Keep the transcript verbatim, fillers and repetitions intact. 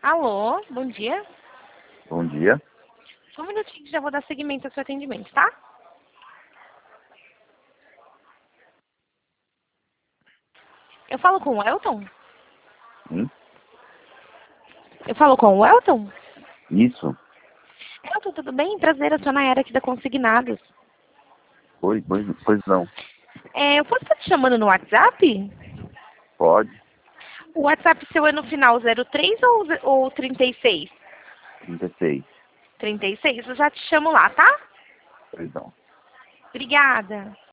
Alô, bom dia. Bom dia. Só um minutinho que já vou dar seguimento ao seu atendimento, tá? Eu falo com o Elton? Hum? Eu falo com o Elton? Isso? Elton, tudo bem? Prazer, eu sou a Nayara aqui da Consignados. Oi, pois, pois não. É, eu posso estar te chamando no WhatsApp? Pode? O WhatsApp seu é no final zero três ou, ze- ou trinta e seis? trinta e seis. trinta e seis? Eu já te chamo lá, tá? Pois não. Obrigada.